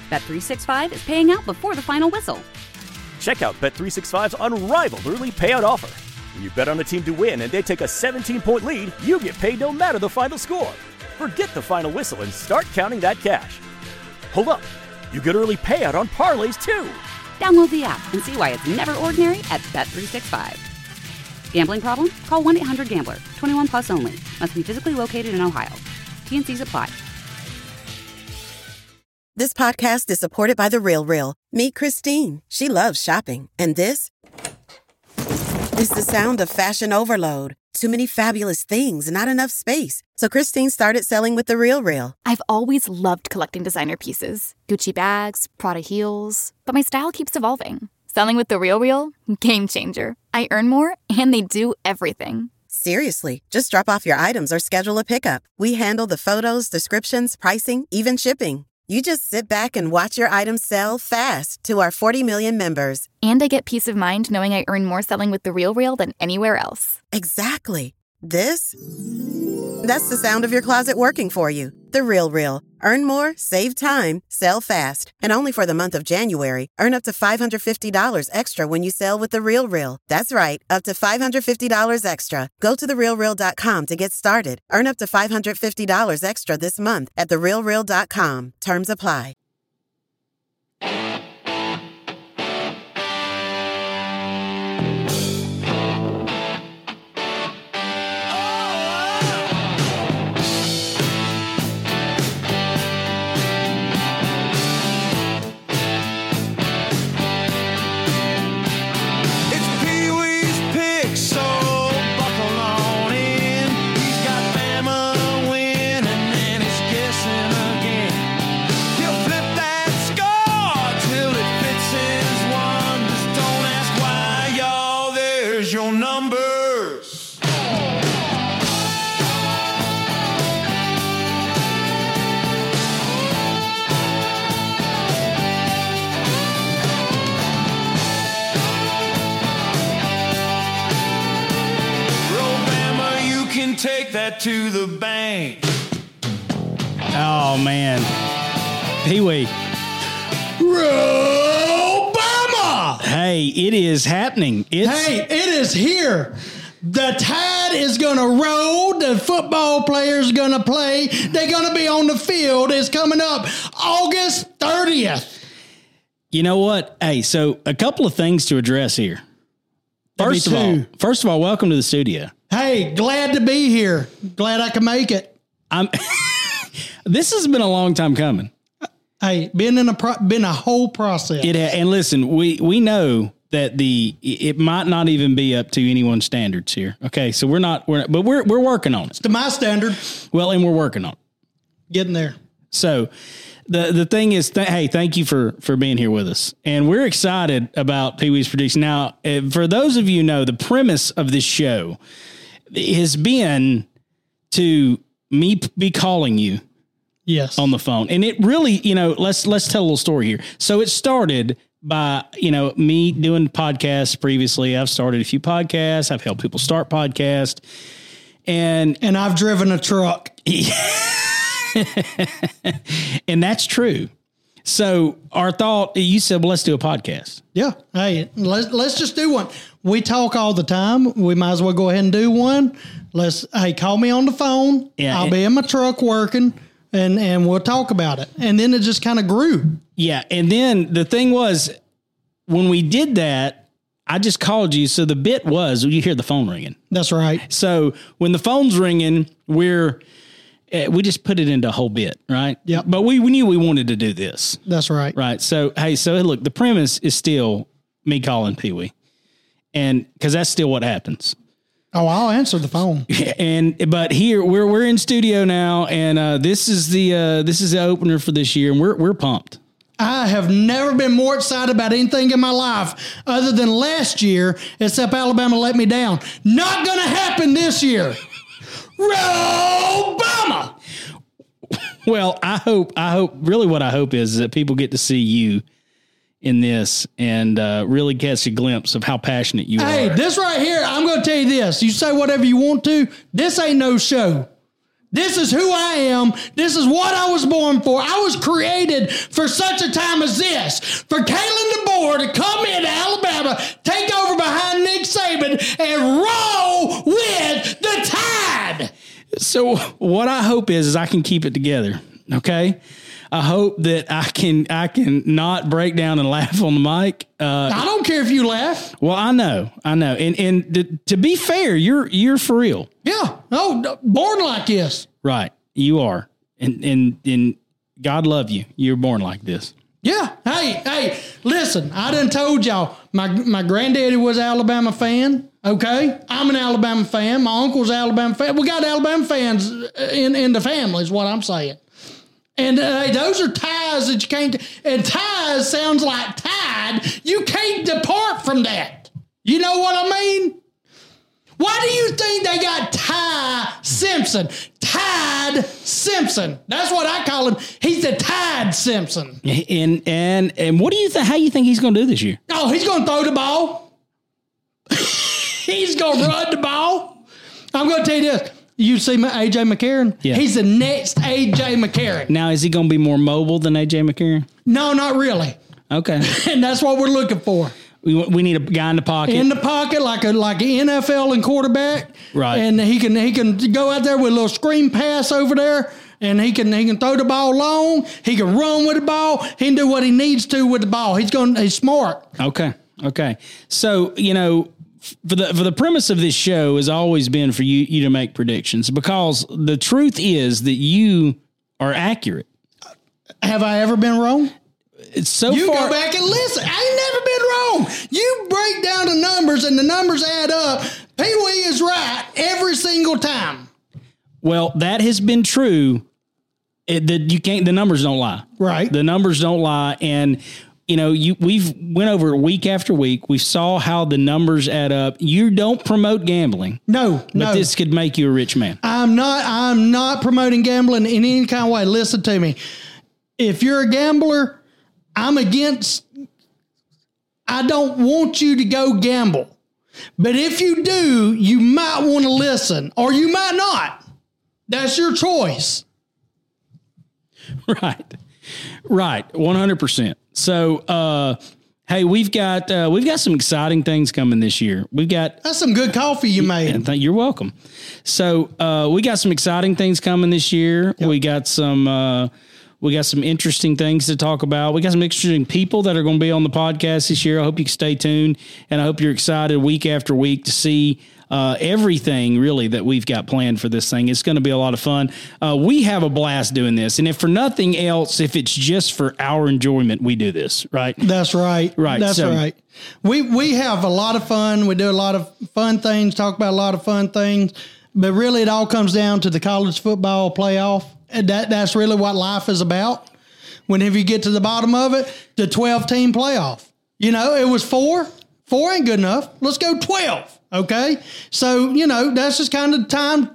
Bet365 is paying out before the final whistle. Check out Bet365's unrivaled early payout offer. When you bet on a team to win and they take a 17-point lead, you get paid no matter the final score. Forget the final whistle and start counting that cash. Hold up. You get early payout on parlays, too. Download the app and see why it's never ordinary at Bet365. Gambling problem? Call 1-800-GAMBLER. 21 plus only. Must be physically located in Ohio. T&Cs apply. This podcast is supported by The RealReal. Meet Christine. She loves shopping. And this is the sound of fashion overload. Too many fabulous things, not enough space. So Christine started selling with The RealReal. I've always loved collecting designer pieces. Gucci bags, Prada heels. But my style keeps evolving. Selling with The RealReal? Game changer. I earn more, and they do everything. Seriously, just drop off your items or schedule a pickup. We handle the photos, descriptions, pricing, even shipping. You just sit back and watch your items sell fast to our 40 million members. And I get peace of mind knowing I earn more selling with The RealReal than anywhere else. Exactly. That's the sound of your closet working for you. The RealReal. Earn more, save time, sell fast. And only for the month of January, earn up to $550 extra when you sell with The RealReal. That's right, up to $550 extra. Go to TheRealReal.com to get started. Earn up to $550 extra this month at TheRealReal.com. Terms apply. Take that to the bank. Oh, man. Pee-wee. Obama! Hey, it is happening. It is here. The tide is going to roll. The football players are going to play. They're going to be on the field. It's coming up August 30th. You know what? Hey, so a couple of things to address here. First of all, welcome to the studio. Hey, glad to be here. Glad I can make it. This has been a long time coming. Hey, been a whole process. And listen, we know that it might not even be up to anyone's standards here. Okay, so we're working on it. It's to my standard. Well, and we're working on it. Getting there. So the thing is, hey, thank you for being here with us. And we're excited about Pee-wee's Prediction. Now, for those of you who know, the premise of this show has been to me be calling you on the phone. And it really, let's tell a little story here. So it started by, me doing podcasts previously. I've started a few podcasts. I've helped people start podcasts. And I've driven a truck. And that's true. So our thought, you said, well, let's do a podcast. Yeah. Hey, let's just do one. We talk all the time. We might as well go ahead and do one. Call me on the phone. Yeah, I'll be in my truck working and we'll talk about it. And then it just kind of grew. Yeah. And then the thing was, when we did that, I just called you. So the bit was, you hear the phone ringing. That's right. So when the phone's ringing, we just put it into a whole bit, right? Yeah. But we knew we wanted to do this. That's right. Right. So, hey, look, the premise is still me calling Pee-wee. And because that's still what happens. Oh, I'll answer the phone. But here we're in studio now, and this is the opener for this year, and we're pumped. I have never been more excited about anything in my life other than last year, except Alabama let me down. Not going to happen this year. Obama. Well, I hope really what I hope is that people get to see you in this and really catch a glimpse of how passionate you are. Hey, this right here, I'm going to tell you this. You say whatever you want to. This ain't no show. This is who I am. This is what I was born for. I was created for such a time as this. For Kalen DeBoer to come into Alabama, take over behind Nick Saban, and roll with the Tide. So what I hope is I can keep it together. Okay. I hope that I can not break down and laugh on the mic. I don't care if you laugh. Well, I know. And to be fair, you're for real. Yeah. Oh, born like this. Right. You are. And God love you. You're born like this. Yeah. Hey, listen, I done told y'all my granddaddy was an Alabama fan. Okay. I'm an Alabama fan. My uncle's an Alabama fan. We got Alabama fans in the family is what I'm saying. And those are ties that you can't, and ties sounds like tide. You can't depart from that. You know what I mean? Why do you think they got Ty Simpson? Tide Simpson. That's what I call him. He's the Tide Simpson. And what do you think? How you think he's going to do this year? Oh, he's going to throw the ball. He's going to run the ball. I'm going to tell you this. You see A.J. McCarron? Yeah. He's the next A.J. McCarron. Now, is he going to be more mobile than A.J. McCarron? No, not really. Okay. And that's what we're looking for. We need a guy in the pocket. In the pocket, like an NFL and quarterback. Right. And he can go out there with a little screen pass over there, and he can throw the ball long. He can run with the ball. He can do what he needs to with the ball. He's smart. Okay. So, for the premise of this show has always been for you to make predictions, because the truth is that you are accurate. Have I ever been wrong? It's so you far. Go back and listen. I ain't never been wrong. You break down the numbers and the numbers add up. Pee-wee is right every single time. Well, that has been true. The numbers don't lie. Right. The numbers don't lie. And we've went over it week after week. We saw how the numbers add up. You don't promote gambling. No. But this could make you a rich man. I'm not promoting gambling in any kind of way. Listen to me. If you're a gambler, I don't want you to go gamble. But if you do, you might want to listen, or you might not. That's your choice. Right. 100%. So, hey, we've got some exciting things coming this year. That's some good coffee you made. You're welcome. So, we got some exciting things coming this year. Yep. We got some interesting things to talk about. We got some interesting people that are going to be on the podcast this year. I hope you can stay tuned, and I hope you're excited week after week to see everything really that we've got planned for this thing. It's going to be a lot of fun. We have a blast doing this. And if for nothing else, if it's just for our enjoyment, we do this, right? That's right. Right. That's right. We have a lot of fun. We do a lot of fun things, talk about a lot of fun things, but really it all comes down to the college football playoff. That's really what life is about. Whenever you get to the bottom of it, the 12-team playoff. It was 4. 4 ain't good enough. Let's go 12. Okay. So, that's just kind of the time.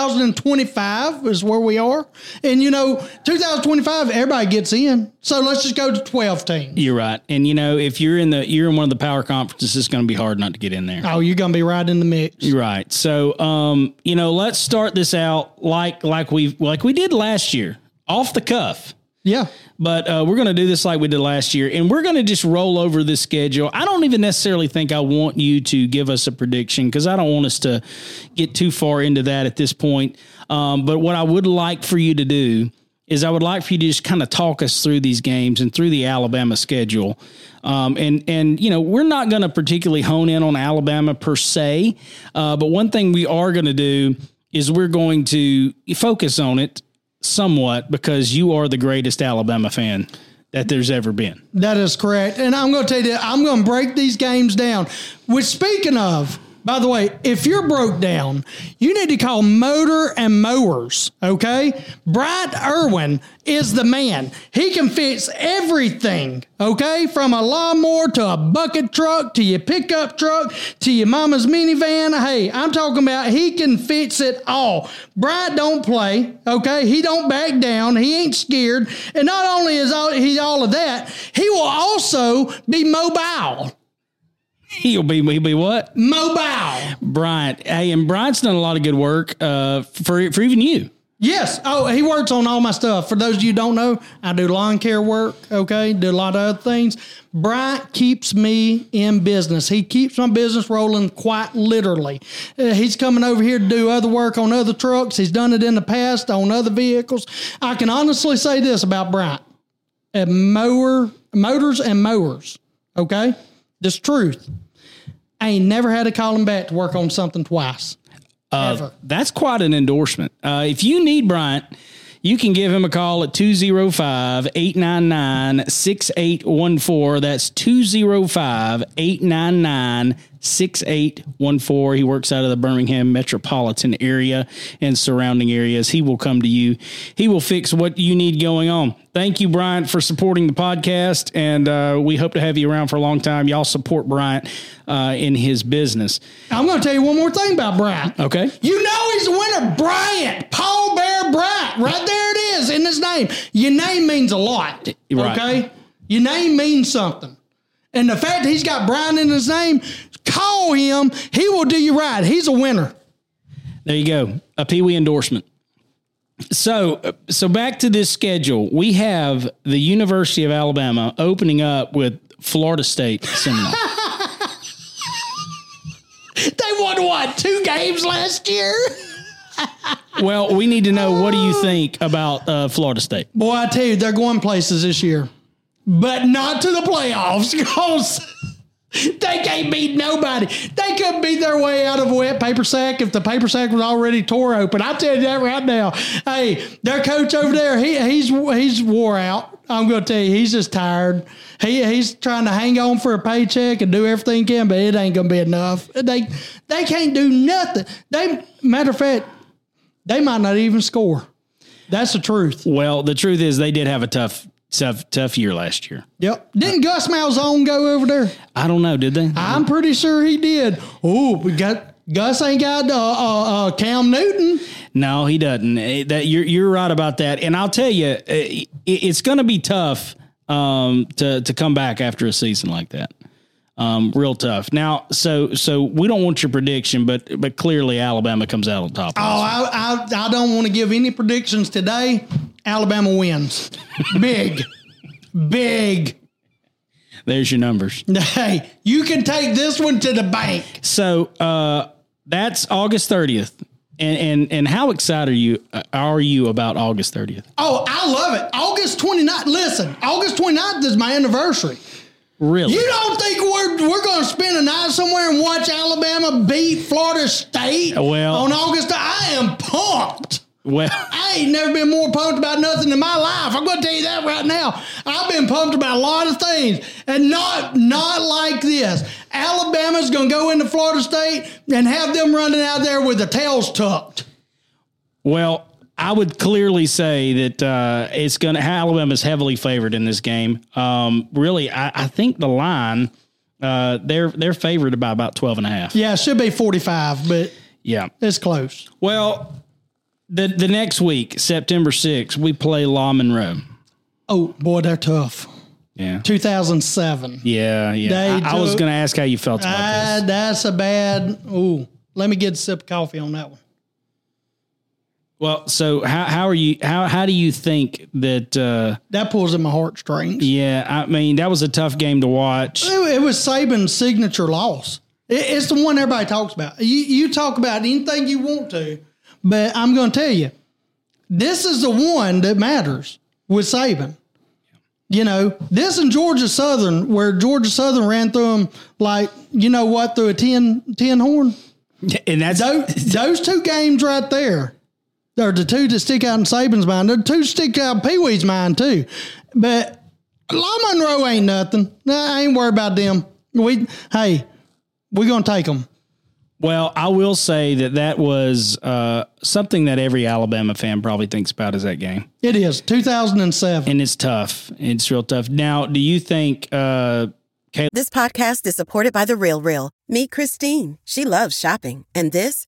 2025 is where we are. And, 2025, everybody gets in. So let's just go to 12 teams. You're right. And, if you're in one of the power conferences, it's going to be hard not to get in there. Oh, you're going to be right in the mix. You're right. So, let's start this out like we did last year, off the cuff. Yeah. But we're going to do this like we did last year, and we're going to just roll over the schedule. I don't even necessarily think I want you to give us a prediction, because I don't want us to get too far into that at this point. But what I would like for you to do is I would like for you to just kind of talk us through these games and through the Alabama schedule. And we're not going to particularly hone in on Alabama per se. But one thing we are going to do is we're going to focus on it somewhat, because you are the greatest Alabama fan that there's ever been. That is correct. And I'm going to tell you, I'm going to break these games down. Which, speaking of, by the way, if you're broke down, you need to call Motor and Mowers, okay? Bryant Irwin is the man. He can fix everything, okay? From a lawnmower to a bucket truck to your pickup truck to your mama's minivan. Hey, I'm talking about he can fix it all. Bryant don't play, okay? He don't back down. He ain't scared. And not only is he all of that, he will also be mobile. He'll be what? Mobile. Bryant. Hey, and Bryant's done a lot of good work for even you. Yes. Oh, he works on all my stuff. For those of you who don't know, I do lawn care work, okay? Do a lot of other things. Bryant keeps me in business. He keeps my business rolling quite literally. He's coming over here to do other work on other trucks. He's done it in the past on other vehicles. I can honestly say this about Bryant. At Motors and Mowers, okay? This truth. I ain't never had to call him back to work on something twice. That's quite an endorsement. If you need Bryant, you can give him a call at 205-899-6814. That's 205-899-6814. He works out of the Birmingham metropolitan area and surrounding areas. He will come to you. He will fix what you need going on. Thank you, Bryant, for supporting the podcast, and we hope to have you around for a long time. Y'all support Bryant in his business. I'm going to tell you one more thing about Bryant. Okay. You know he's a winner. Bryant. Paul Bear Bryant. Right there it is in his name. Your name means a lot. Right. Okay? Your name means something. And the fact that he's got Bryant in his name, call him. He will do you right. He's a winner. There you go. A Pee Wee endorsement. So back to this schedule. We have the University of Alabama opening up with Florida State Seminole. They won, what, 2 games last year? Well, we need to know, what do you think about Florida State? Boy, I tell you, they're going places this year. But not to the playoffs, because they can't beat nobody. They couldn't beat their way out of a wet paper sack if the paper sack was already tore open. I tell you that right now. Hey, their coach over there, he's wore out. I'm going to tell you, he's just tired. He's trying to hang on for a paycheck and do everything he can, but it ain't going to be enough. They can't do nothing. Matter of fact, they might not even score. That's the truth. Well, the truth is they did have a tough year last year. Yep. Didn't Gus Malzahn go over there? I don't know. Did they? I'm pretty sure he did. Oh, Gus ain't got Cam Newton. No, he doesn't. You're right about that. And I'll tell you, it's going to be tough to come back after a season like that. Real tough. Now, so we don't want your prediction, but clearly Alabama comes out on top. I don't want to give any predictions today. Alabama wins. Big. There's your numbers. Hey, you can take this one to the bank. So that's August 30th. And how excited are you about August 30th? Oh, I love it. August 29th. Listen, August 29th is my anniversary. Really? You don't think we're going to spend a night somewhere and watch Alabama beat Florida State on August? I am pumped. Well, I ain't never been more pumped about nothing in my life. I'm going to tell you that right now. I've been pumped about a lot of things, and not like this. Alabama's going to go into Florida State and have them running out there with the tails tucked. Well, I would clearly say that Alabama's heavily favored in this game. Really, I think the line they're favored by about 12.5. Yeah, it should be 45, but yeah, it's close. Well, the next week, September 6th, we play La Monroe. Oh boy, they're tough. Yeah, 2007. Yeah. I was going to ask how you felt about this. That's a bad. Ooh, let me get a sip of coffee on that one. Well, so how are you? How do you think that that pulls at my heartstrings? Yeah, I mean that was a tough game to watch. It was Saban's signature loss. It's the one everybody talks about. You talk about anything you want to, but I'm going to tell you, this is the one that matters with Saban. You know, this and Georgia Southern, where Georgia Southern ran through them like, through a 10 horn. And that's those 2 games right there. They're the 2 that stick out in Saban's mind. They're the 2 stick out in Pee Wee's mind, too. But La Monroe ain't nothing. I ain't worried about them. We're going to take them. Well, I will say that was something that every Alabama fan probably thinks about is that game. It is, 2007. And it's tough. It's real tough. Now, do you think... This podcast is supported by The RealReal. Meet Christine. She loves shopping. And this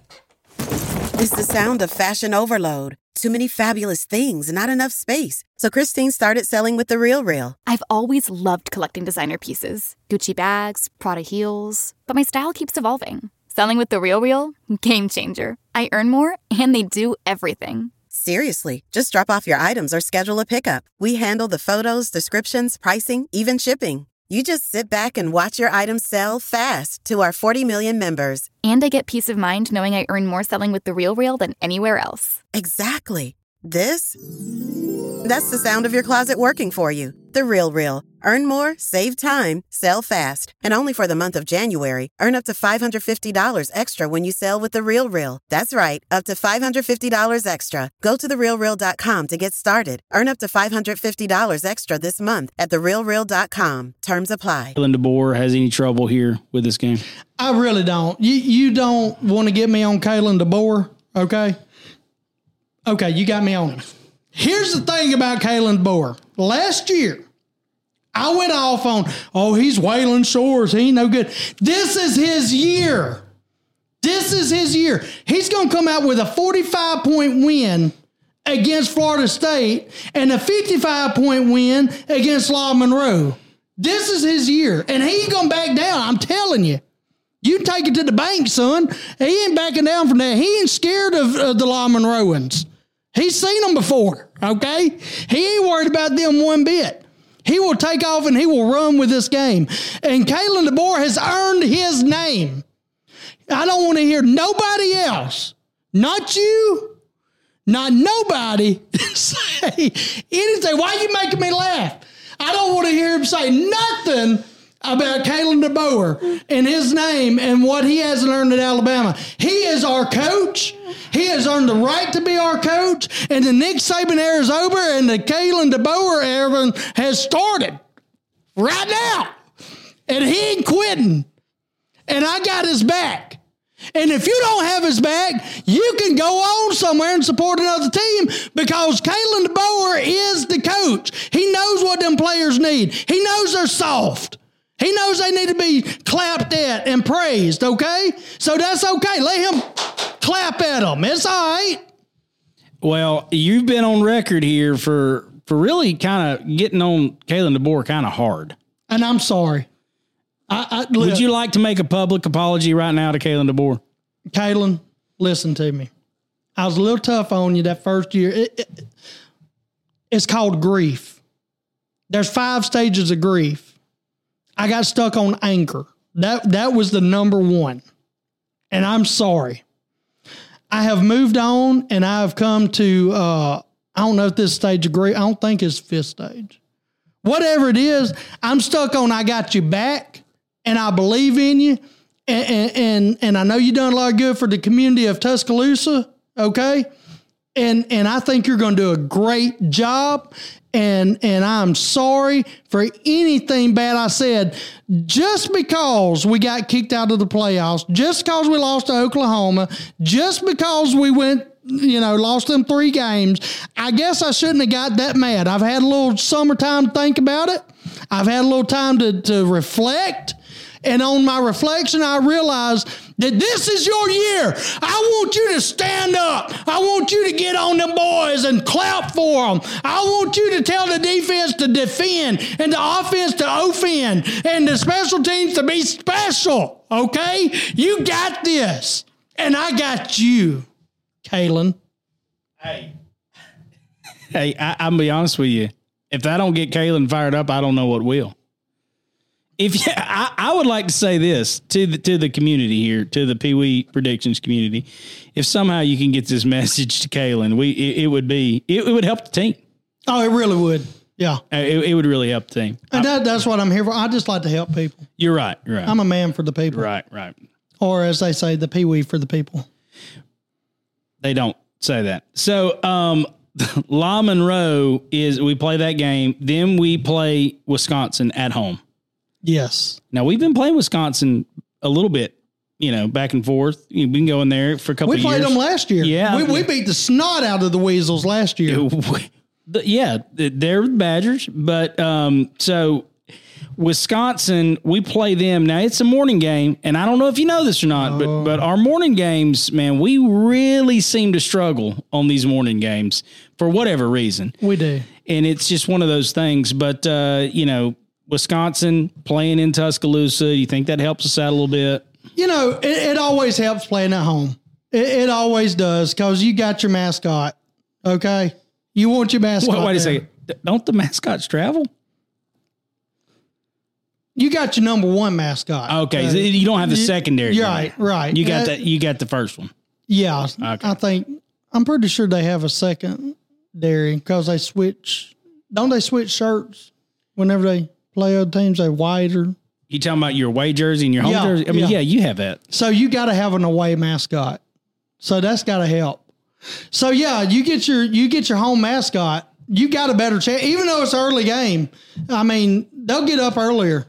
is the sound of fashion overload. Too many fabulous things, not enough space. So Christine started selling with The RealReal. I've always loved collecting designer pieces. Gucci bags, Prada heels. But my style keeps evolving. Selling with The RealReal? Game changer. I earn more, and they do everything. Seriously, just drop off your items or schedule a pickup. We handle the photos, descriptions, pricing, even shipping. You just sit back and watch your items sell fast to our 40 million members. And I get peace of mind knowing I earn more selling with The RealReal than anywhere else. Exactly. That's the sound of your closet working for you. The RealReal. Earn more, save time, sell fast. And only for the month of January, earn up to $550 extra when you sell with The RealReal. That's right, up to $550 extra. Go to TheRealReal.com to get started. Earn up to $550 extra this month at TheRealReal.com. Terms apply. Kalen DeBoer has any trouble here with this game? I really don't. You don't want to get me on Kalen DeBoer, okay? Okay, you got me on him. Here's the thing about Kalen DeBoer. Last year, I went off on, he's Waylon Shores. He ain't no good. This is his year. This is his year. He's going to come out with a 45-point win against Florida State and a 55-point win against La Monroe. This is his year, and he ain't going to back down. I'm telling you. You take it to the bank, son. He ain't backing down from that. He ain't scared of the La Monroeans. He's seen them before, okay? He ain't worried about them one bit. He will take off and he will run with this game. And Kalen DeBoer has earned his name. I don't want to hear nobody else, not you, not nobody, say anything. Why are you making me laugh? I don't want to hear him say nothing about Kalen DeBoer and his name and what he hasn't earned at Alabama. He is our coach. He has earned the right to be our coach. And the Nick Saban era is over and the Kalen DeBoer era has started right now. And he ain't quitting. And I got his back. And if you don't have his back, you can go on somewhere and support another team because Kalen DeBoer is the coach. He knows what them players need. He knows they're soft. He knows they need to be clapped at and praised, okay? So that's okay. Let him clap at them. It's all right. Well, you've been on record here for really kind of getting on Kalen DeBoer kind of hard. And I'm sorry. Would you like to make a public apology right now to Kalen DeBoer? Kalen, listen to me. I was a little tough on you that first year. It's called grief. There's 5 stages of grief. I got stuck on anger. That was the number 1. And I'm sorry. I have moved on and I have come to, I don't know if this stage of grief, I don't think it's 5th stage. Whatever it is, I'm stuck on I got you back and I believe in you. And I know you done a lot of good for the community of Tuscaloosa, okay? And I think you're going to do a great job. And I'm sorry for anything bad I said. Just because we got kicked out of the playoffs, just because we lost to Oklahoma, just because we went, lost them 3 games, I guess I shouldn't have got that mad. I've had a little summertime to think about it. I've had a little time to reflect. And on my reflection, I realized that this is your year. I want you to stand up. I want you to get on them boys and clap for them. I want you to tell the defense to defend and the offense to offend and the special teams to be special, okay? You got this. And I got you, Kalen. Hey, I'm be honest with you. If I don't get Kalen fired up, I don't know what will. I would like to say this to the community here, to the Pee Wee Predictions community. If somehow you can get this message to Kalen, it would help the team. Oh, it really would. Yeah. It would really help the team. And that's what I'm here for. I just like to help people. You're right. I'm a man for the people. Right. Or as they say, the Pee Wee for the people. They don't say that. So, La Monroe we play that game. Then we play Wisconsin at home. Yes. Now, we've been playing Wisconsin a little bit, back and forth. We've been going there for a couple of years. We played them last year. Yeah. We beat the snot out of the Weasels last year. Yeah, they're the Badgers. But so Wisconsin, we play them. Now, it's a morning game, and I don't know if you know this or not, but our morning games, man, we really seem to struggle on these morning games for whatever reason. We do. And it's just one of those things. But, Wisconsin playing in Tuscaloosa, you think that helps us out a little bit? It always helps playing at home. It always does because you got your mascot, Okay. You want your mascot. Wait a second. Don't the mascots travel? You got your number one mascot. Okay. So you don't have the secondary. Right. You got the first one. Yeah. Okay. I'm pretty sure they have a secondary because they switch. Don't they switch shirts whenever they play other teams? They whiter. You talking about your away jersey and your home jersey? I mean, yeah, you have that. So you got to have an away mascot. So that's got to help. So yeah, you get your home mascot. You got a better chance, even though it's an early game. I mean, they'll get up earlier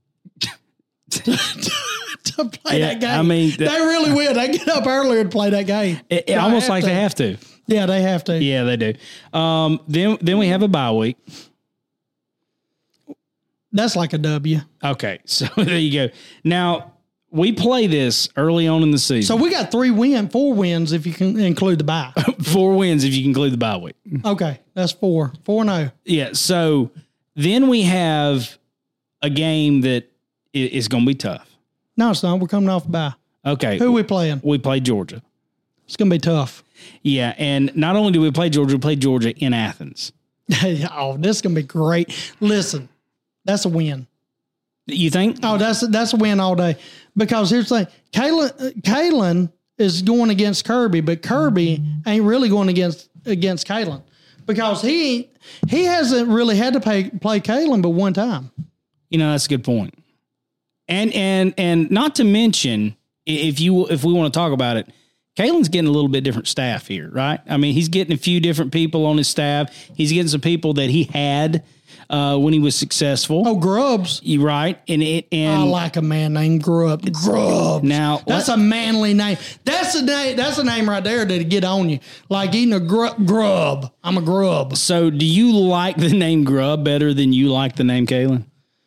to play that game. I mean, they really will. They get up earlier to play that game. It almost like they have to. Yeah, they have to. Yeah, they do. Then we have a bye week. That's like a W. Okay, so there you go. Now, we play this early on in the season. So we got 4 wins if you can include the bye. 4 wins if you can include the bye week. Okay, that's 4. 4-0. Yeah, so then we have a game that is going to be tough. No, it's not. We're coming off a bye. Okay. Who are we playing? We play Georgia. It's going to be tough. Yeah, and not only do we play Georgia in Athens. Oh, this is going to be great. Listen, that's a win. You think? Oh, that's a win all day. Because here's the thing. Kalen is going against Kirby, but Kirby ain't really going against Kalen. Because he hasn't really had to play Kalen but one time. You know, that's a good point. And not to mention, if we want to talk about it, Kalen's getting a little bit different staff here, right? I mean, he's getting a few different people on his staff. He's getting some people that he had when he was successful. Oh, Grubbs. You're right. And I like a man named Grubbs. Grubbs. Now that's a manly name. That's a name right there that'll get on you. Like eating a grub. I'm a grub. So do you like the name Grubb better than you like the name Kalen?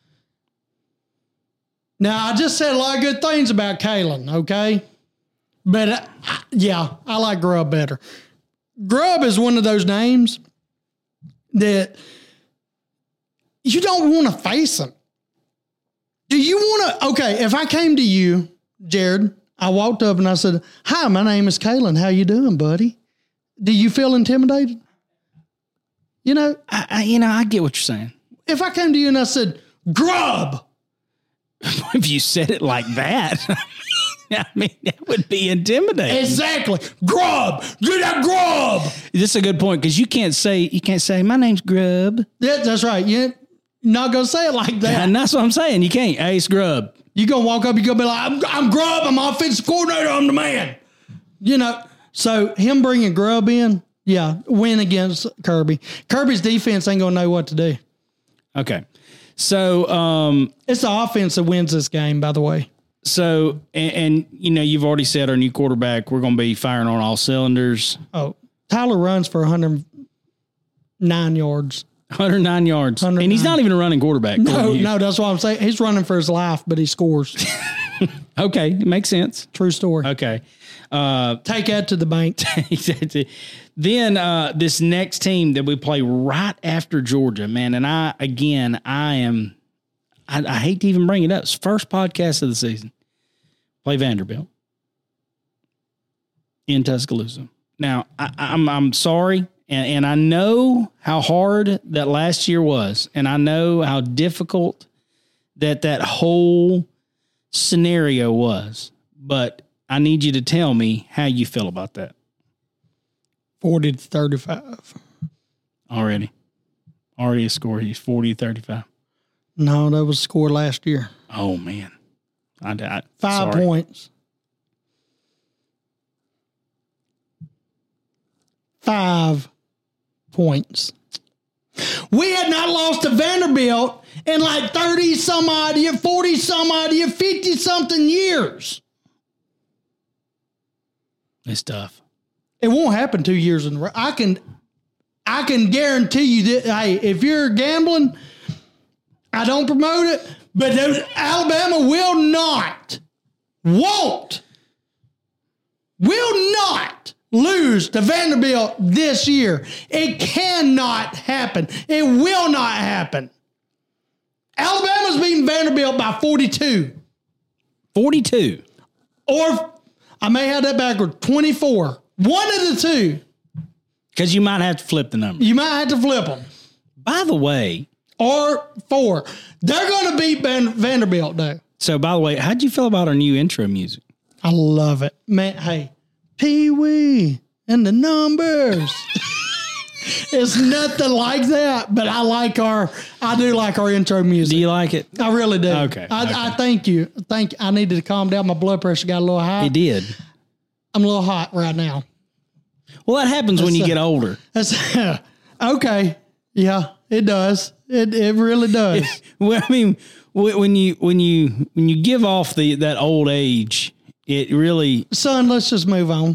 Now, I just said a lot of good things about Kalen, okay? But, I like Grubb better. Grubb is one of those names that you don't want to face him. Do you want to? Okay, if I came to you, Jared, I walked up and I said, "Hi, my name is Kalen. How you doing, buddy?" Do you feel intimidated? You know? I get what you're saying. If I came to you and I said, "Grubb," if you said it like that, I mean, that would be intimidating. Exactly. Grubb. Get that Grubb. This is a good point because you can't say my name's Grubb. Yeah, that's right. You're not going to say it like that. And that's what I'm saying. You can't. Hey, it's Grubb. You're going to walk up, you're going to be like, I'm Grubb. I'm offensive coordinator. I'm the man. You know, so him bringing Grubb in, win against Kirby. Kirby's defense ain't going to know what to do. Okay. So it's the offense that wins this game, by the way. So, and you've already said our new quarterback, we're going to be firing on all cylinders. Oh, Tyler runs for 109 yards. 109 yards. 109. And he's not even a running quarterback. No, that's what I'm saying. He's running for his life, but he scores. Okay, it makes sense. True story. Okay. Take that to the bank. Then this next team that we play right after Georgia, man, and I hate to even bring it up. It's first podcast of the season. Play Vanderbilt in Tuscaloosa. Now, I'm sorry, and I know how hard that last year was, and I know how difficult that whole scenario was, but I need you to tell me how you feel about that. 40-35. Already a score. He's 40-35. No, that was the score last year. Oh, man. I 5 points. 5 points. We had not lost to Vanderbilt in like 30-some-odd years, 40-some-odd years, 50-something years. It's tough. It won't happen 2 years in a row. I can guarantee you that, hey, if you're gambling, I don't promote it, but Alabama will not lose to Vanderbilt this year. It cannot happen. It will not happen. Alabama's beating Vanderbilt by 42. 42. Or I may have that backward. 24. One of the two. Because you might have to flip the number. You might have to flip them. By the way. Or 4. They're going to beat Vanderbilt, though. So, by the way, how'd you feel about our new intro music? I love it. Man, hey, Pee-wee and the numbers. It's nothing like that, but I do like our intro music. Do you like it? I really do. Okay. I thank you. I needed to calm down. My blood pressure got a little high. It did. I'm a little hot right now. Well, that happens when you get older. Okay. Yeah, it does. It really does. Well, I mean, when you give off that old age, it really. Son, let's just move on.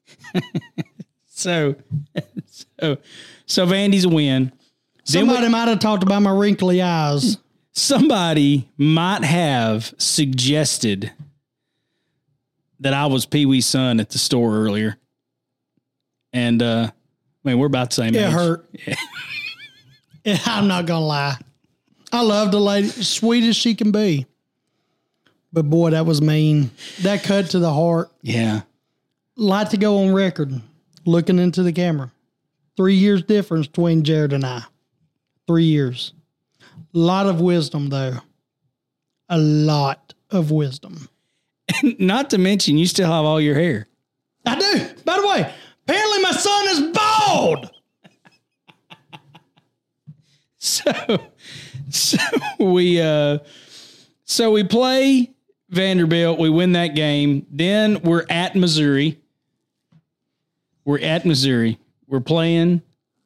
So Vandy's a win. Somebody might have talked about my wrinkly eyes. Somebody might have suggested that I was Pee Wee's son at the store earlier. And, we're about the same age. It hurt. Yeah. I'm not going to lie. I love the lady, sweet as she can be. But, boy, that was mean. That cut to the heart. Yeah. Like to go on record, looking into the camera. 3 years difference between Jared and I. 3 years. A lot of wisdom, though. A lot of wisdom. Not to mention, you still have all your hair. I do. By the way, apparently my son is bald. So we play Vanderbilt. We win that game. Then we're at Missouri. We're playing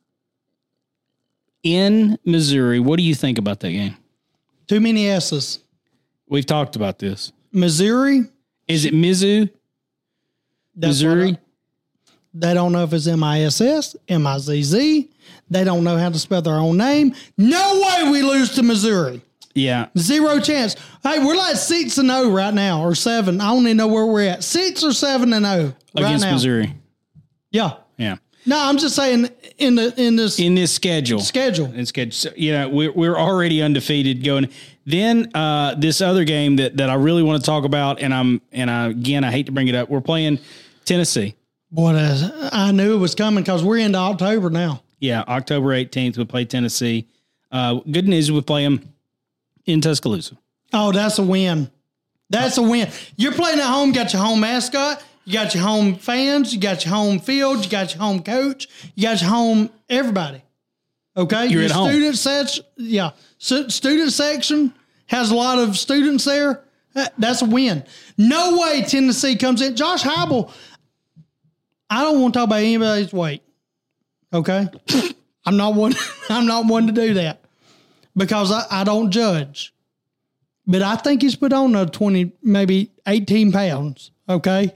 in Missouri. What do you think about that game? Too many S's. We've talked about this. Missouri. Is it Mizzou? Missouri? They don't know if it's M-I-S-S, M-I-Z-Z. They don't know how to spell their own name. No way we lose to Missouri. Yeah. 0 chance. Hey, we're like 6-0 right now, or 7. I don't even know where we're at. 6 or 7-0 right against now. Missouri. Yeah. Yeah. No, I'm just saying in this schedule. Schedule. So, we're already undefeated going. Then this other game that I really want to talk about, and I hate to bring it up. We're playing Tennessee. Boy, I knew it was coming because we're into October now. Yeah, October 18th we play Tennessee. Good news, we play them in Tuscaloosa. Oh, that's a win. That's a win. You're playing at home, got your home mascot, you got your home fans, you got your home field, you got your home coach, you got your home everybody. Okay? You're your at home. Student section has a lot of students there. That's a win. No way Tennessee comes in. Josh Heupel, I don't want to talk about anybody's weight. Okay? I'm not one to do that because I don't judge. But I think he's put on 20, maybe 18 pounds. Okay?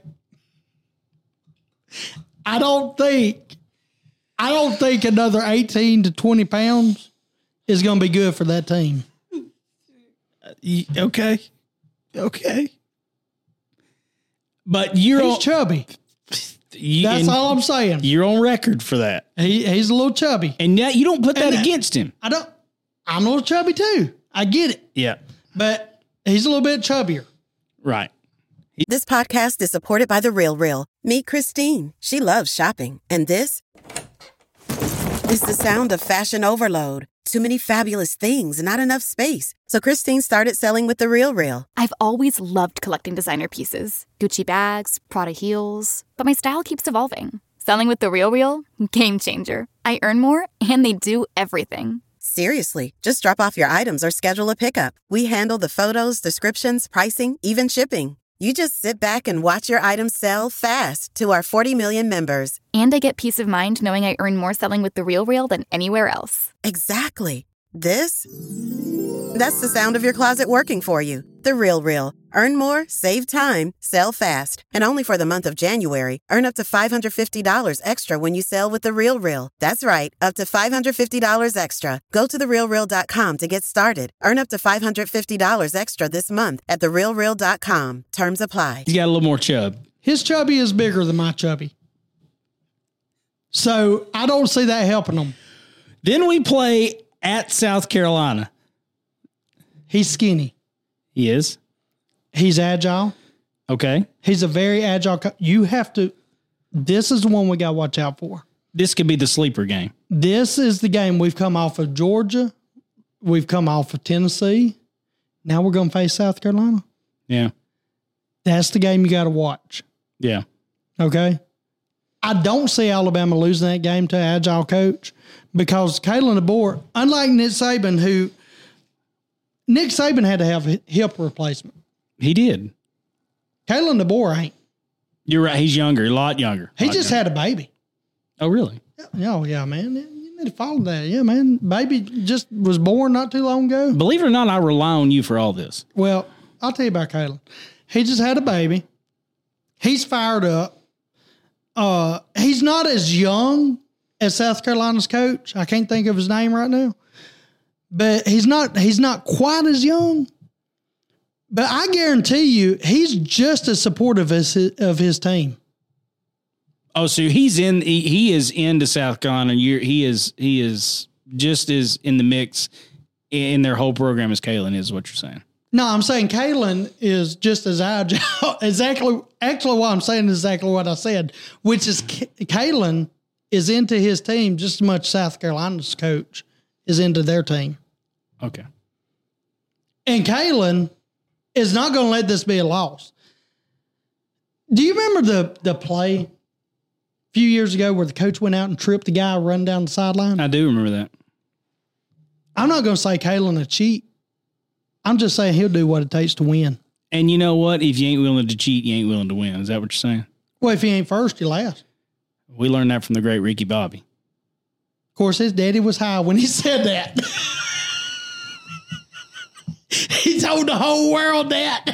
I don't think another 18 to 20 pounds is going to be good for that team. Okay. But he's chubby. That's all I'm saying. You're on record for that. He's a little chubby. And yet you don't put that against him. I'm a little chubby too. I get it. Yeah. But he's a little bit chubbier. Right. This podcast is supported by The RealReal. Meet Christine. She loves shopping. And this is the sound of fashion overload. Too many fabulous things, not enough space. So Christine started selling with The RealReal. I've always loved collecting designer pieces. Gucci bags, Prada heels. But my style keeps evolving. Selling with The RealReal? Game changer. I earn more, and they do everything. Seriously, just drop off your items or schedule a pickup. We handle the photos, descriptions, pricing, even shipping. You just sit back and watch your items sell fast to our 40 million members. And I get peace of mind knowing I earn more selling with The RealReal than anywhere else. Exactly. That's the sound of your closet working for you. The RealReal. Earn more, save time, sell fast. And only for the month of January, earn up to $550 extra when you sell with The RealReal. That's right, up to $550 extra. Go to TheRealReal.com to get started. Earn up to $550 extra this month at TheRealReal.com. Terms apply. He's got a little more chub. His chubby is bigger than my chubby. So I don't see that helping him. Then we play at South Carolina. He's skinny. He is. He's agile. Okay. He's a very agile. You have to. This is the one we got to watch out for. This could be the sleeper game. This is the game. We've come off of Georgia. We've come off of Tennessee. Now we're going to face South Carolina. Yeah. That's the game you got to watch. Yeah. Okay? I don't see Alabama losing that game to an agile coach because Kalen DeBoer, unlike Nick Saban, Nick Saban had to have a hip replacement. He did. Kalen DeBoer ain't. You're right. He's younger, a lot younger. He just had a baby. Oh, really? Oh, yeah, man. You need to follow that. Yeah, man. Baby just was born not too long ago. Believe it or not, I rely on you for all this. Well, I'll tell you about Kalen. He just had a baby. He's fired up. He's not as young as South Carolina's coach. I can't think of his name right now. But he's not quite as young. But I guarantee you, he's just as supportive of his team. Oh, so he is into South Carolina. He is just as in the mix in their whole program as Kalen is what you're saying. No, I'm saying Kalen is just as agile. Actually, what I'm saying is exactly what I said, which is Kalen is into his team just as much South Carolina's coach is into their team. Okay. And Kalen is not going to let this be a loss. Do you remember the play a few years ago where the coach went out and tripped the guy running down the sideline? I do remember that. I'm not going to say Kalen a cheat. I'm just saying he'll do what it takes to win. And you know what? If you ain't willing to cheat, you ain't willing to win. Is that what you're saying? Well, if he ain't first, you're last. We learned that from the great Ricky Bobby. Of course, his daddy was high when he said that. He told the whole world that.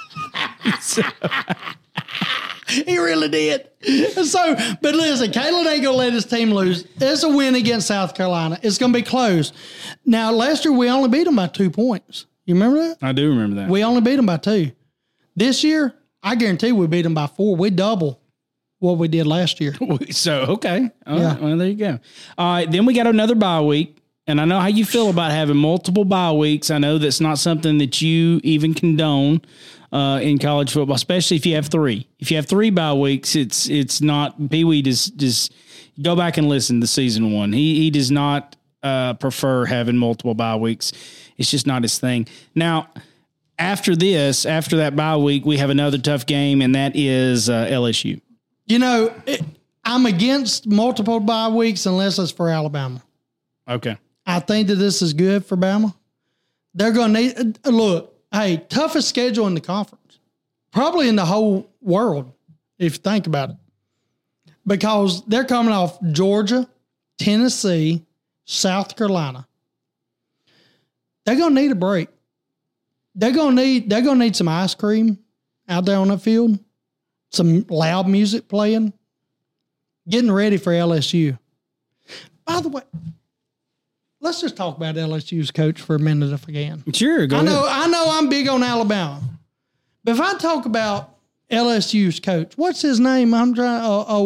He really did. So, but listen, Kalen ain't going to let his team lose. It's a win against South Carolina. It's going to be close. Now, last year, we only beat them by 2 points. You remember that? I do remember that. We only beat them by 2. This year, I guarantee we beat them by 4. We double what we did last year. So, okay. All right. Well, there you go. All right. Then we got another bye week. And I know how you feel about having multiple bye weeks. I know that's not something that you even condone in college football, especially if you have 3. If you have 3 bye weeks, it's not. Pee Wee just go back and listen to season 1. He does not prefer having multiple bye weeks. It's just not his thing. Now, after that bye week, we have another tough game, and that is LSU. You know, I'm against multiple bye weeks unless it's for Alabama. Okay. I think that this is good for Bama. They're going to need – look, hey, toughest schedule in the conference. Probably in the whole world, if you think about it. Because they're coming off Georgia, Tennessee, South Carolina. They're going to need a break. They're going to need some ice cream out there on the field, some loud music playing, getting ready for LSU. By the way, let's just talk about LSU's coach for a minute if I can. Sure, go ahead. I know I'm big on Alabama. But if I talk about LSU's coach, what's his name? I'm trying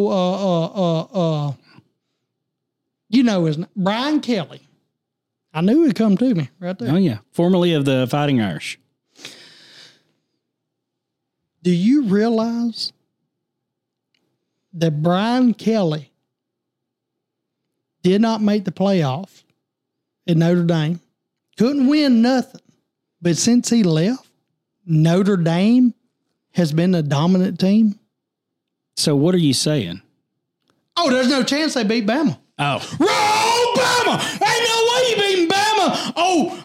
you know his name, Brian Kelly. I knew he'd come to me right there. Oh, yeah. Formerly of the Fighting Irish. Do you realize that Brian Kelly did not make the playoffs at Notre Dame? Couldn't win nothing. But since he left, Notre Dame has been a dominant team. So what are you saying? Oh, there's no chance they beat Bama. Oh. Roll Bama! Ain't no way you beating Bama!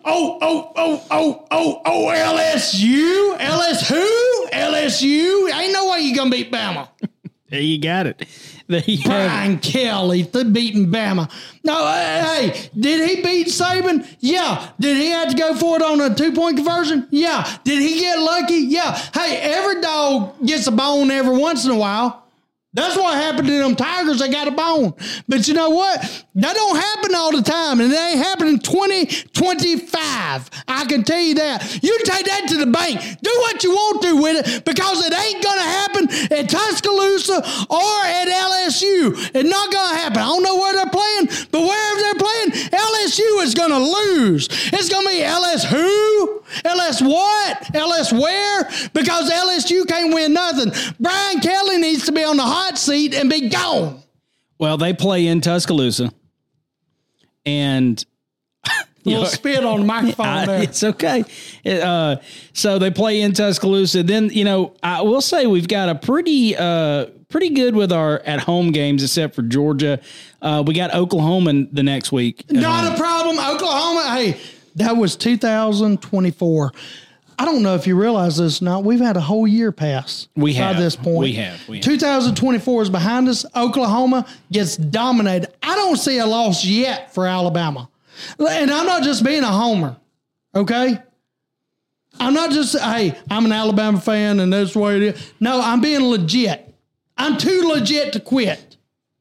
LSU? LS who? LSU? Ain't no way you gonna beat Bama. There you got it. Brian Kelly beating Bama. No, hey, did he beat Saban? Yeah. Did he have to go for it on a 2-point conversion? Yeah. Did he get lucky? Yeah. Hey, every dog gets a bone every once in a while. That's what happened to them Tigers. They got a bone. But you know what? That don't happen all the time. And it ain't happening in 2025. I can tell you that. You take that to the bank. Do what you want to with it because it ain't going to happen at Tuscaloosa or at LSU. It's not going to happen. I don't know where they're playing, but wherever they're playing, LSU is going to lose. It's going to be LS who? LS what? LS where? Because LSU can't win nothing. Brian Kelly needs to be on the hot seat and be gone. Well, they play in Tuscaloosa, and We'll spit on the microphone there. It's okay. So they play in Tuscaloosa. Then, I will say we've got a pretty good with our at-home games, except for Georgia. We got Oklahoma the next week. Not a problem. Oklahoma, hey, that was 2024. I don't know if you realize this or not. We've had a whole year pass by this point. We have. 2024 is behind us. Oklahoma gets dominated. I don't see a loss yet for Alabama. And I'm not just being a homer, okay? I'm not just, hey, I'm an Alabama fan and that's the way it is. No, I'm being legit. I'm too legit to quit.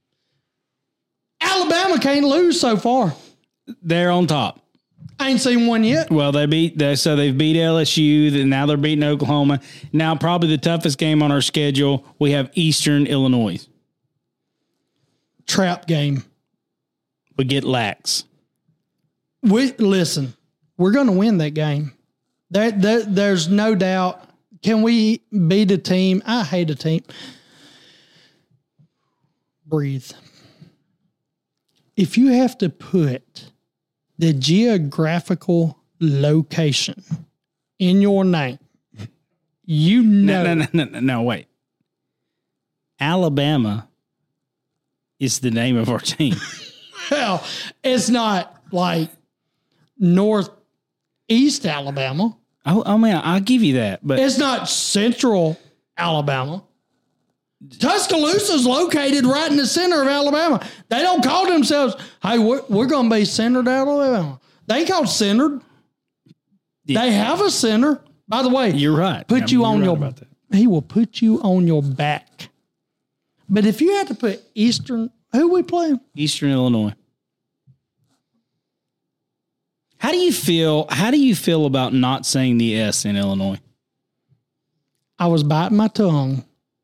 Alabama can't lose so far. They're on top. I ain't seen one yet. Well, they've beat LSU. Now they're beating Oklahoma. Now probably the toughest game on our schedule. We have Eastern Illinois. Trap game. We get lax. Listen, we're going to win that game. There's no doubt. Can we beat a team? I hate a team. Breathe. If you have to put the geographical location in your name, No, wait. Alabama is the name of our team. Hell, it's not like northeast Alabama. Oh man, I'll give you that. But it's not central Alabama. Tuscaloosa's located right in the center of Alabama. They don't call themselves, hey, we're going to be centered Alabama. They ain't called centered. Yeah. They have a center. By the way, you're right. He will put you on your back. But if you had to put Eastern, who we playing? Eastern Illinois. How do you feel about not saying the S in Illinois? I was biting my tongue.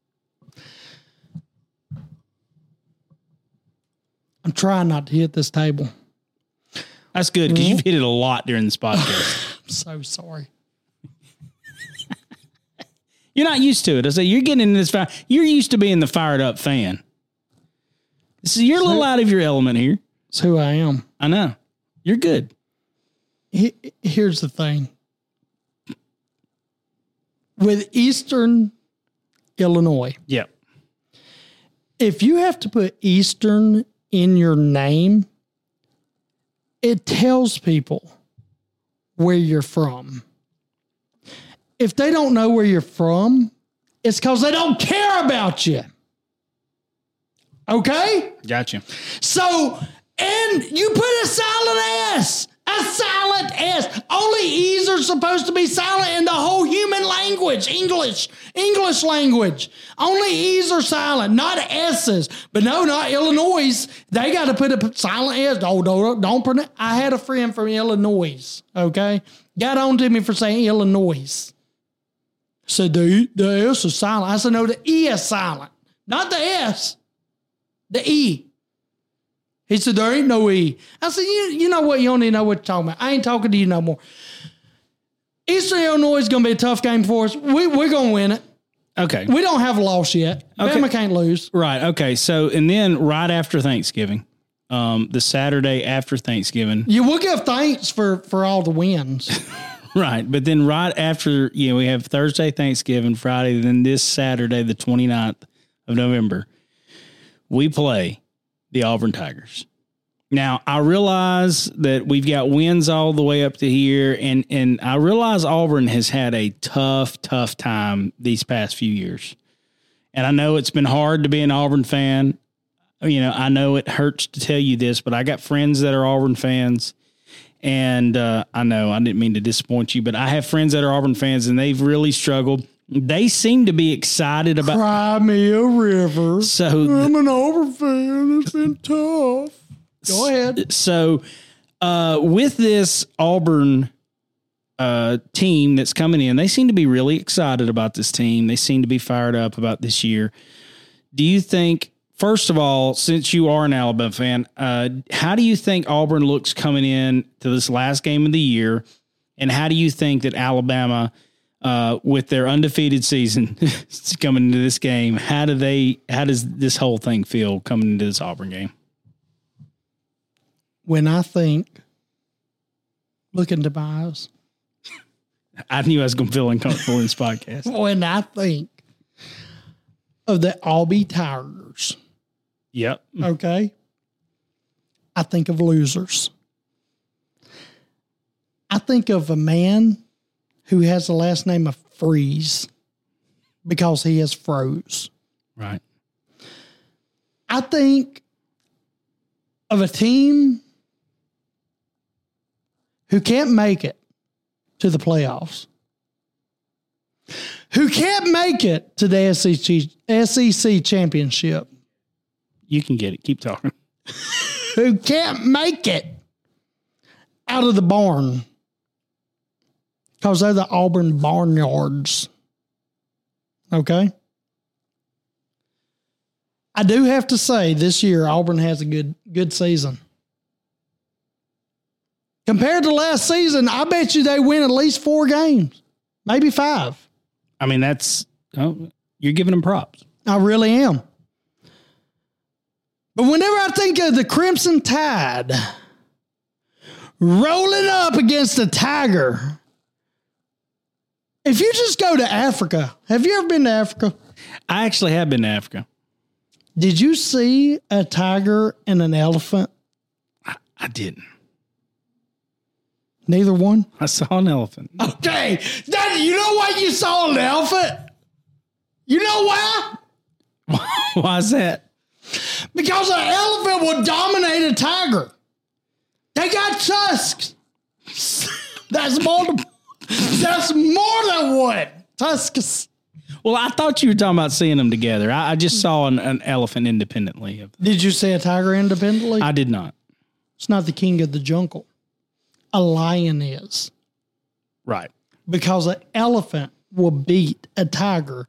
I'm trying not to hit this table. That's good because you've hit it a lot during this podcast. I'm so sorry. You're not used to it. I say you're getting into this fire. You're used to being the fired up fan. You're a little out of your element here. It's who I am. I know. You're good. Here's the thing. With Eastern Illinois. Yep. If you have to put Eastern in your name, it tells people where you're from. If they don't know where you're from, it's because they don't care about you. Okay? Gotcha. So, and you put a silent S. A silent S. Only E's are supposed to be silent in the whole human language. English language. Only E's are silent, not S's. But no, not Illinois. They got to put a silent S. Don't pronounce. I had a friend from Illinois, okay? Got on to me for saying Illinois. Said the S is silent. I said, no, the E is silent. Not the S. The E. He said, there ain't no E. I said, you know what? You don't even know what you're talking about. I ain't talking to you no more. Eastern Illinois is going to be a tough game for us. We're going to win it. Okay. We don't have a loss yet. Okay. Bama can't lose. Right. Okay. So, and then right after Thanksgiving, the Saturday after Thanksgiving. You will give thanks for all the wins. Right. But then right after, we have Thursday, Thanksgiving, Friday, then this Saturday, the 29th of November, we play the Auburn Tigers. Now, I realize that we've got wins all the way up to here, and I realize Auburn has had a tough time these past few years. And I know it's been hard to be an Auburn fan. I know it hurts to tell you this, but I got friends that are Auburn fans, and I know I didn't mean to disappoint you, but I have friends that are Auburn fans, and they've really struggled. They seem to be excited about. Cry me a river. So I'm an Auburn fan. It's been tough. Go ahead. So with this Auburn team that's coming in, they seem to be really excited about this team. They seem to be fired up about this year. Do you think, first of all, since you are an Alabama fan, how do you think Auburn looks coming in to this last game of the year? And how do you think that Alabama with their undefeated season coming into this game, how does this whole thing feel coming into this Auburn game? When I think, look into my eyes. I knew I was going to feel uncomfortable in this podcast. When I think of the Albee Tigers. Yep. Okay. I think of losers. I think of a man who has the last name of Freeze because he has froze. Right. I think of a team who can't make it to the playoffs, who can't make it to the SEC championship. You can get it. Keep talking. Who can't make it out of the barn because they're the Auburn Barnyards. Okay? I do have to say this year Auburn has a good season. Compared to last season, I bet you they win at least 4 games, maybe 5. I mean, you're giving them props. I really am. But whenever I think of the Crimson Tide rolling up against the Tiger, if you just go to Africa, have you ever been to Africa? I actually have been to Africa. Did you see a tiger and an elephant? I didn't. Neither one? I saw an elephant. Okay. You know why you saw an elephant? You know why? Why is that? Because an elephant will dominate a tiger. They got tusks. That's more than one. Tusks. Well, I thought you were talking about seeing them together. I just saw an elephant independently. Did you see a tiger independently? I did not. It's not the king of the jungle. A lion is. Right. Because an elephant will beat a tiger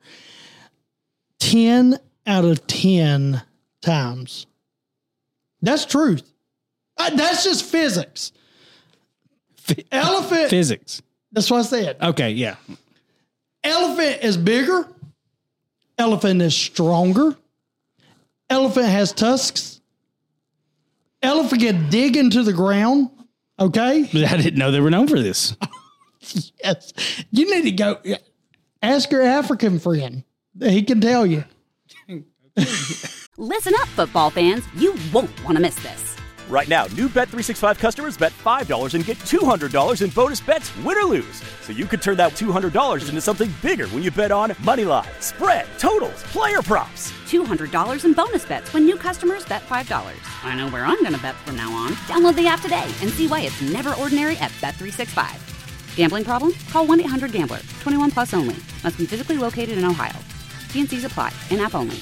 10 out of 10 times. That's truth. That's just physics. Elephant. Physics. That's what I said. Okay, yeah. Elephant is bigger. Elephant is stronger. Elephant has tusks. Elephant can dig into the ground. Okay? I didn't know they were known for this. Yes. You need to go ask your African friend. He can tell you. Listen up, football fans. You won't want to miss this. Right now, new Bet365 customers bet $5 and get $200 in bonus bets, win or lose. So you could turn that $200 into something bigger when you bet on Moneyline, spread, totals, player props. $200 in bonus bets when new customers bet $5. I know where I'm going to bet from now on. Download the app today and see why it's never ordinary at Bet365. Gambling problem? Call 1-800-GAMBLER. 21 plus only. Must be physically located in Ohio. T&Cs apply. In-app only.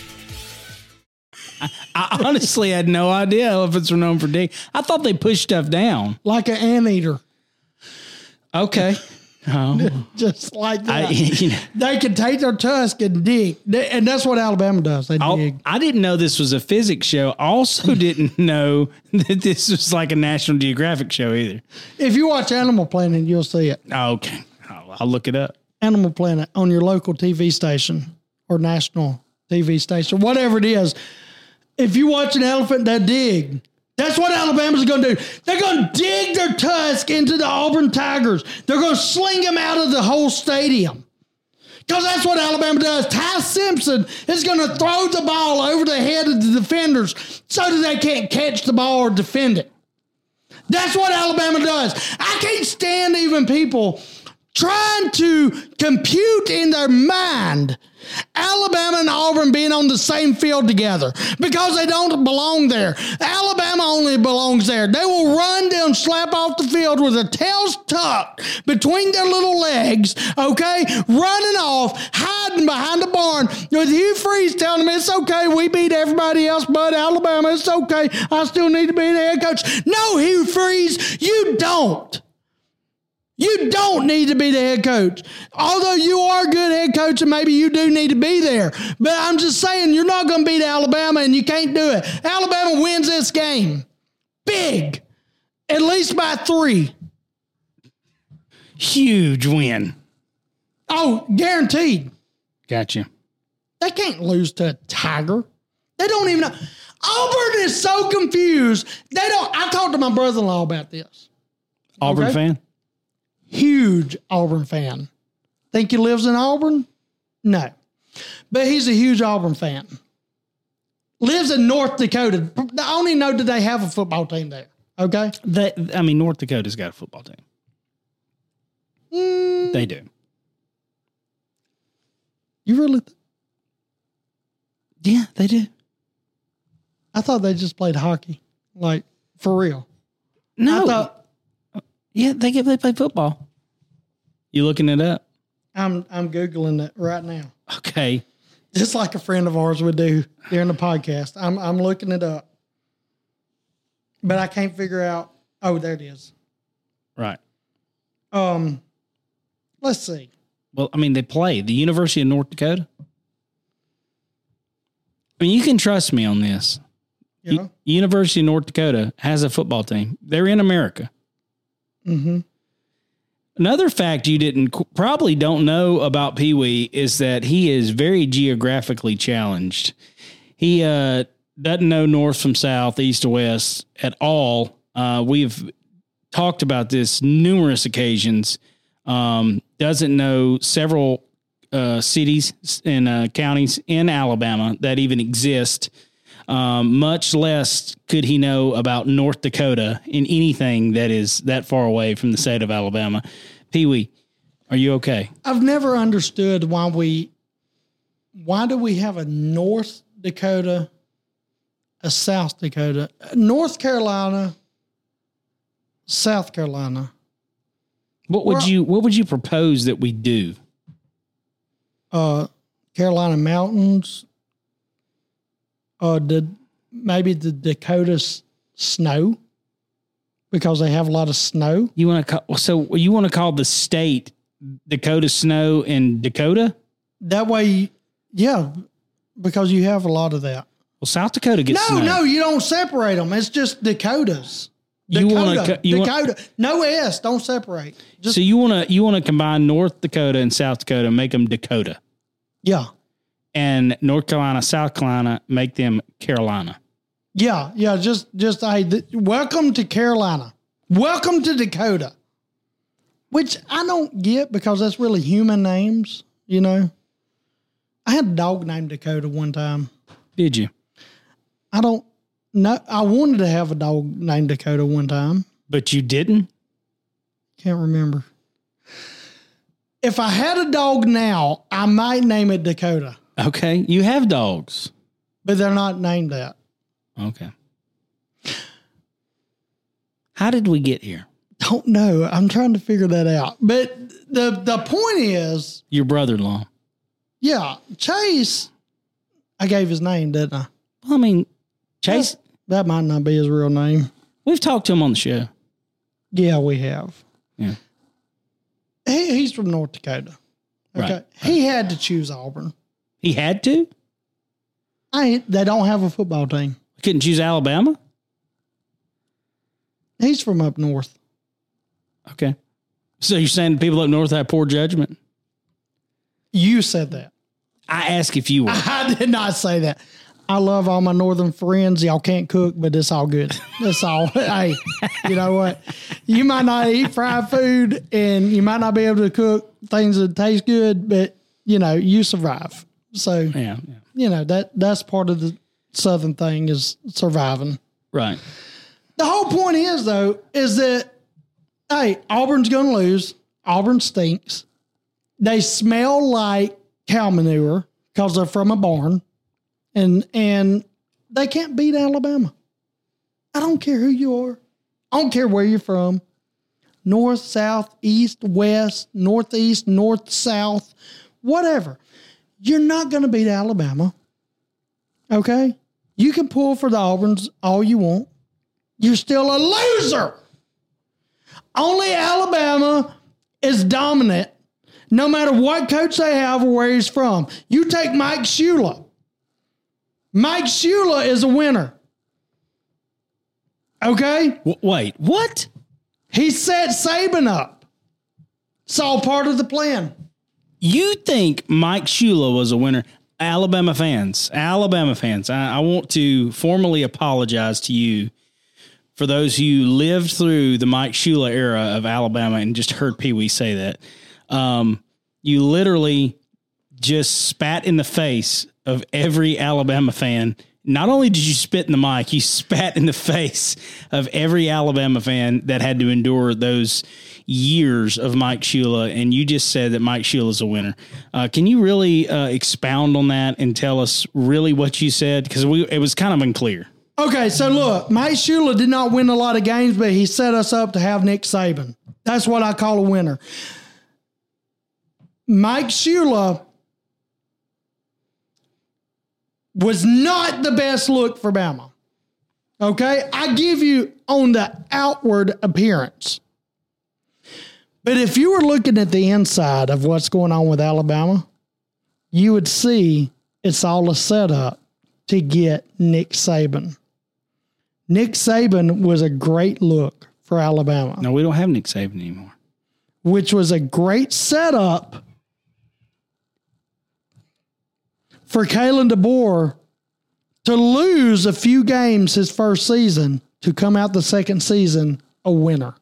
I honestly had no idea elephants were known for digging. I thought they pushed stuff down. Like an anteater. Okay. Oh. Just like that. They can take their tusk and dig. And that's what Alabama does. They dig. I didn't know this was a physics show. Also didn't know that this was like a National Geographic show either. If you watch Animal Planet, you'll see it. Oh, okay. I'll look it up. Animal Planet on your local TV station or national TV station, whatever it is. If you watch an elephant, they dig. That's what Alabama's going to do. They're going to dig their tusk into the Auburn Tigers. They're going to sling them out of the whole stadium. Because that's what Alabama does. Ty Simpson is going to throw the ball over the head of the defenders so that they can't catch the ball or defend it. That's what Alabama does. I can't stand even people trying to compute in their mind Alabama and Auburn being on the same field together because they don't belong there. Alabama only belongs there. They will run down, slap off the field with their tails tucked between their little legs, okay, running off, hiding behind the barn with Hugh Freeze telling them it's okay, we beat everybody else but Alabama, it's okay, I still need to be the head coach. No, Hugh Freeze, you don't. You don't need to be the head coach. Although you are a good head coach and maybe you do need to be there. But I'm just saying you're not going to beat Alabama and you can't do it. Alabama wins this game. Big. At least by 3. Huge win. Oh, Oh, guaranteed. Gotcha. They can't lose to a Tiger. They don't even know. Auburn is so confused. They don't. I talked to my brother-in-law about this. Auburn fan? Huge Auburn fan. Think he lives in Auburn? No. But he's a huge Auburn fan. Lives in North Dakota. I only know that they have a football team there. Okay? North Dakota's got a football team. They do. You really? Yeah, they do. I thought they just played hockey. Like, for real. No. Yeah, they play football. You looking it up? I'm Googling it right now. Okay. Just like a friend of ours would do during the podcast. I'm looking it up. But I can't figure out. Oh, there it is. Right. Let's see. Well, they play the University of North Dakota. You can trust me on this. Yeah. University of North Dakota has a football team. They're in America. Mm-hmm. Another fact you probably don't know about Pee Wee is that he is very geographically challenged. He doesn't know north from south, east to west at all. We've talked about this numerous occasions. Doesn't know several cities and counties in Alabama that even exist. Much less could he know about North Dakota in anything that is that far away from the state of Alabama. Pee Wee, are you okay? I've never understood why do we have a North Dakota, a South Dakota, North Carolina, South Carolina. What would you propose that we do? Carolina Mountains. Maybe the Dakota snow, because they have a lot of snow. You want to call the state Dakota Snow in Dakota? That way, yeah, because you have a lot of that. Well, South Dakota gets snow. No, you don't separate them. It's just Dakotas. Dakota. No S. Don't separate. So you want to combine North Dakota and South Dakota, and make them Dakota. Yeah. And North Carolina, South Carolina, make them Carolina. Yeah. Just welcome to Carolina. Welcome to Dakota. Which I don't get, because that's really human names, you know. I had a dog named Dakota one time. Did you? I don't know. I wanted to have a dog named Dakota one time. But you didn't? Can't remember. If I had a dog now, I might name it Dakota. Okay. You have dogs. But they're not named that. Okay. How did we get here? Don't know. I'm trying to figure that out. But the point is... Your brother-in-law. Yeah. Chase, I gave his name, didn't I? Well, Chase... That might not be his real name. We've talked to him on the show. Yeah, we have. Yeah. He's from North Dakota. Okay. Right. He had to choose Auburn. He had to? They don't have a football team. Couldn't choose Alabama? He's from up north. Okay. So you're saying people up north have poor judgment? You said that. I asked if you were. I did not say that. I love all my northern friends. Y'all can't cook, but it's all good. It's all, hey, you know what? You might not eat fried food, and you might not be able to cook things that taste good, but, you survive. So, yeah. That's part of the Southern thing, is surviving. Right. The whole point is, though, is that, hey, Auburn's going to lose. Auburn stinks. They smell like cow manure because they're from a barn. And they can't beat Alabama. I don't care who you are. I don't care where you're from. North, south, east, west, northeast, north, south, whatever. You're not going to beat Alabama. Okay? You can pull for the Auburns all you want. You're still a loser. Only Alabama is dominant, no matter what coach they have or where he's from. You take Mike Shula. Mike Shula is a winner. Okay? Wait, what? He set Saban up. It's all part of the plan. You think Mike Shula was a winner? Alabama fans, I want to formally apologize to you for those who lived through the Mike Shula era of Alabama and just heard Pee Wee say that. You literally just spat in the face of every Alabama fan. Not only did you spit in the mic, you spat in the face of every Alabama fan that had to endure those years of Mike Shula, and you just said that Mike Shula is a winner. Can you really expound on that and tell us really what you said? Because it was kind of unclear. Okay, so look, Mike Shula did not win a lot of games, but he set us up to have Nick Saban. That's what I call a winner. Mike Shula was not the best look for Bama. Okay? I give you on the outward appearance. But if you were looking at the inside of what's going on with Alabama, you would see it's all a setup to get Nick Saban. Nick Saban was a great look for Alabama. No, we don't have Nick Saban anymore. Which was a great setup for Kalen DeBoer to lose a few games his first season to come out the second season a winner.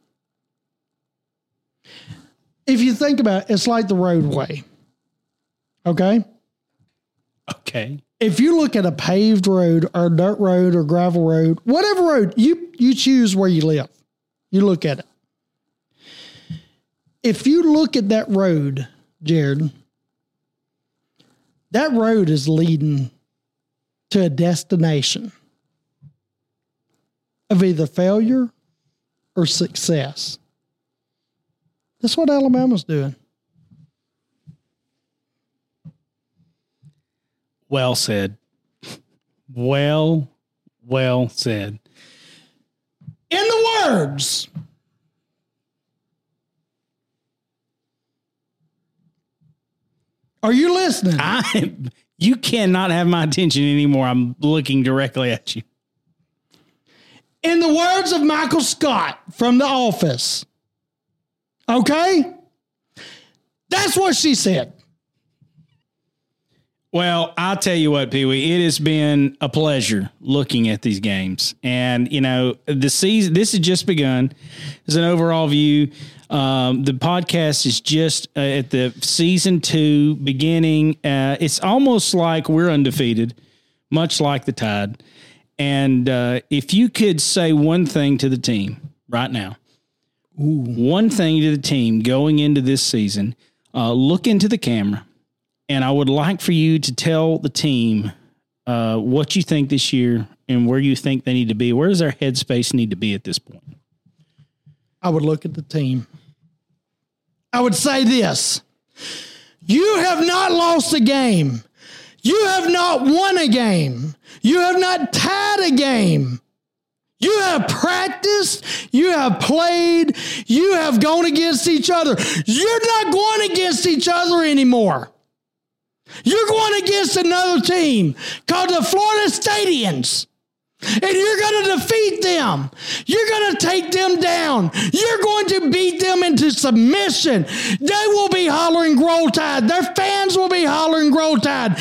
If you think about it, it's like the roadway. Okay? Okay. If you look at a paved road or a dirt road or gravel road, whatever road, you choose where you live. You look at it. If you look at that road, Jared, that road is leading to a destination of either failure or success. That's what Alabama's doing. Well said. Well said. In the words are you listening? You cannot have my attention anymore. I'm looking directly at you. In the words of Michael Scott from The Office. Okay? That's what she said. Well, I'll tell you what, Pee Wee, it has been a pleasure looking at these games. And, you know, the season, this has just begun. As an overall view, the podcast is just at the season 2 beginning. It's almost like we're undefeated, much like the Tide. And if you could say one thing to the team right now, one thing to the team going into this season, look into the camera. And I would like for you to tell the team what you think this year and where you think they need to be. Where does their headspace need to be at this point? I would look at the team. I would say this. You have not lost a game. You have not won a game. You have not tied a game. You have practiced. You have played. You have gone against each other. You're not going against each other anymore. You're going against another team called the Florida Stadians, and you're going to defeat them. You're going to take them down. You're going to beat them into submission. They will be hollering Roll Tide. Their fans will be hollering Roll Tide.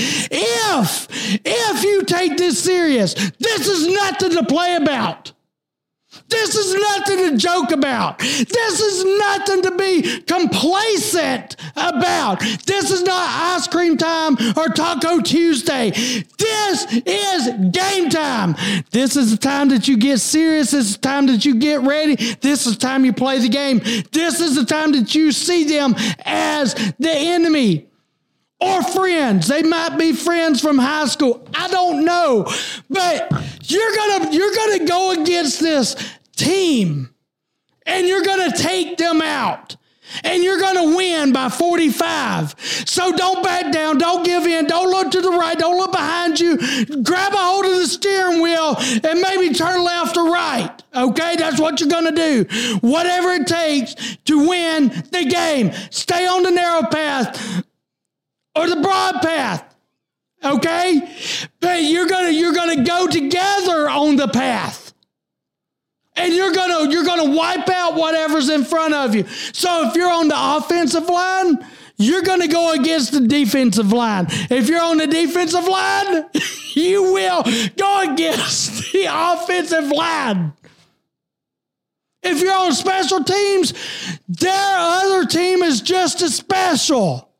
If you take this serious, this is nothing to play about. This is nothing to joke about. This is nothing to be complacent about. This is not ice cream time or Taco Tuesday. This is game time. This is the time that you get serious. This is the time that you get ready. This is the time you play the game. This is the time that you see them as the enemy. Or friends. They might be friends from high school. I don't know. But you're gonna go against this team. And you're gonna take them out. And you're gonna win by 45. So don't back down. Don't give in. Don't look to the right. Don't look behind you. Grab a hold of the steering wheel and maybe turn left or right. Okay? That's what you're gonna do. Whatever it takes to win the game. Stay on the narrow path. Or the broad path, okay? But you're gonna go together on the path, and you're gonna wipe out whatever's in front of you. So if you're on the offensive line, you're going to go against the defensive line. If you're on the defensive line, you will go against the offensive line. If you're on special teams, their other team is just as special.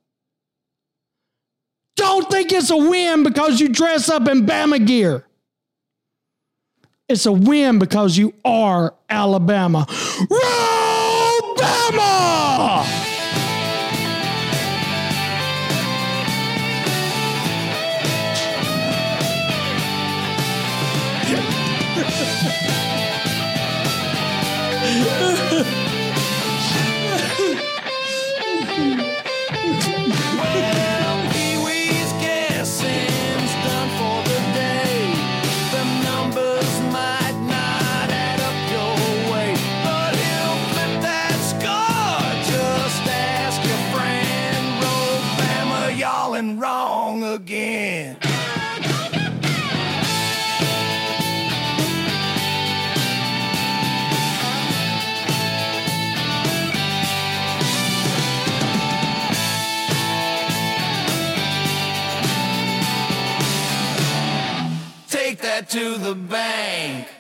Don't think it's a win because you dress up in Bama gear. It's a win because you are Alabama. Roll Bama! Well, Pee-wee's guessing's done for the day. The numbers might not add up your way, but he'll flip that score. Just ask your friend. Roll Bama, y'all and wrong again. Take that to the bank.